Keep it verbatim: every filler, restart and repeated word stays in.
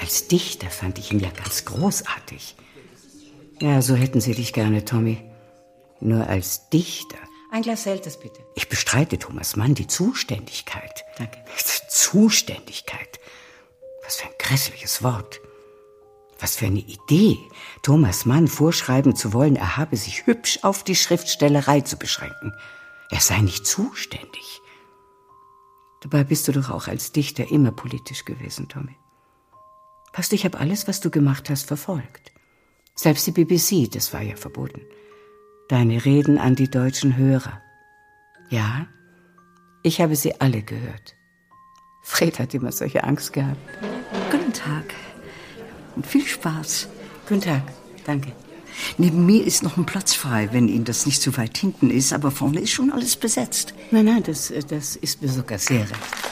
Als Dichter fand ich ihn ja ganz großartig. Ja, so hätten sie dich gerne, Tommy. Nur als Dichter. Ein Glas Selters, bitte. Ich bestreite, Thomas Mann, die Zuständigkeit. Danke. Zuständigkeit. Was für ein grässliches Wort. Was für eine Idee, Thomas Mann vorschreiben zu wollen, er habe sich hübsch auf die Schriftstellerei zu beschränken. Er sei nicht zuständig. Dabei bist du doch auch als Dichter immer politisch gewesen, Tommy. Weißt du, ich habe alles, was du gemacht hast, verfolgt. Selbst die B B C, das war ja verboten. Deine Reden an die deutschen Hörer. Ja, ich habe sie alle gehört. Fred hat immer solche Angst gehabt. Guten Tag. Und viel Spaß. Guten Tag, danke. Neben mir ist noch ein Platz frei, wenn Ihnen das nicht zu weit hinten ist, aber vorne ist schon alles besetzt. Nein, nein, das, das ist mir sogar sehr recht.